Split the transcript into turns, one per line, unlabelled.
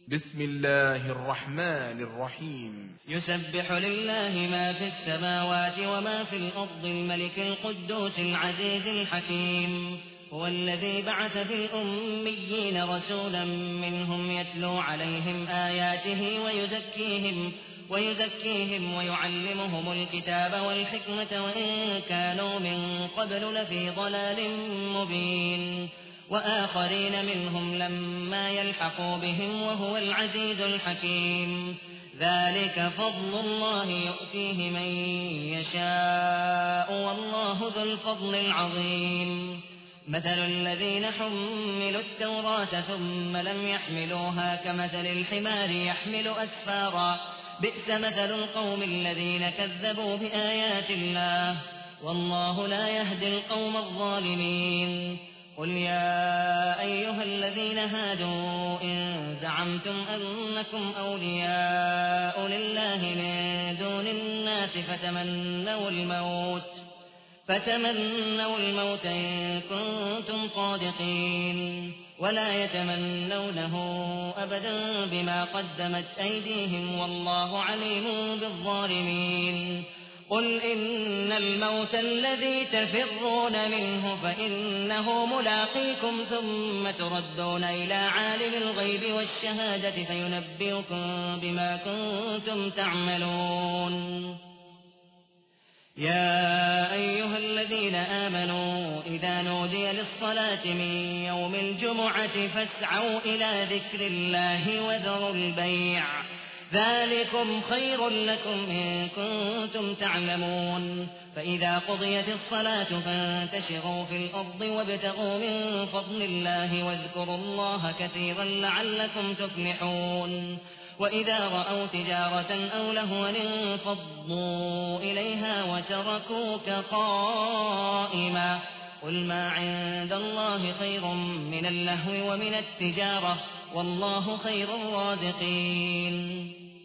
بسم الله الرحمن الرحيم.
يسبح لله ما في السماوات وما في الأرض الملك القدوس العزيز الحكيم. هو الذي بعث في الأميين رسولا منهم يتلو عليهم آياته ويزكيهم ويعلمهم الكتاب والحكمة وإن كانوا من قبل لفي ضلال مبين. وآخرين منهم لما يلحقوا بهم وهو العزيز الحكيم. ذلك فضل الله يؤتيه من يشاء والله ذو الفضل العظيم. مثل الذين حملوا التوراة ثم لم يحملوها كمثل الحمار يحمل أسفارا بئس مثل القوم الذين كذبوا بآيات الله والله لا يهدي القوم الظالمين. قل يا أيها الذين هادوا إن زعمتم أنكم أولياء لله من دون الناس فتمنوا الموت إن كنتم صادقين ولا يتمنونه أبدا بما قدمت أيديهم والله عليم بالظالمين. قل إن الموت الذي تفرون منه فإنه ملاقيكم ثم تردون إلى عالم الغيب والشهادة فينبئكم بما كنتم تعملون. يا أيها الذين آمنوا إذا نودي للصلاة من يوم الجمعة فاسعوا إلى ذكر الله وذروا البيع ذلكم خير لكم إن كنتم تعلمون. فإذا قضيت الصلاة فانتشروا في الأرض وابتغوا من فضل الله واذكروا الله كثيرا لعلكم تفلحون. وإذا رأوا تجارة أو لهوا انفضوا إليها وتركوك قائما قل ما عند الله خير من اللهو ومن التجارة والله خير الرازقين.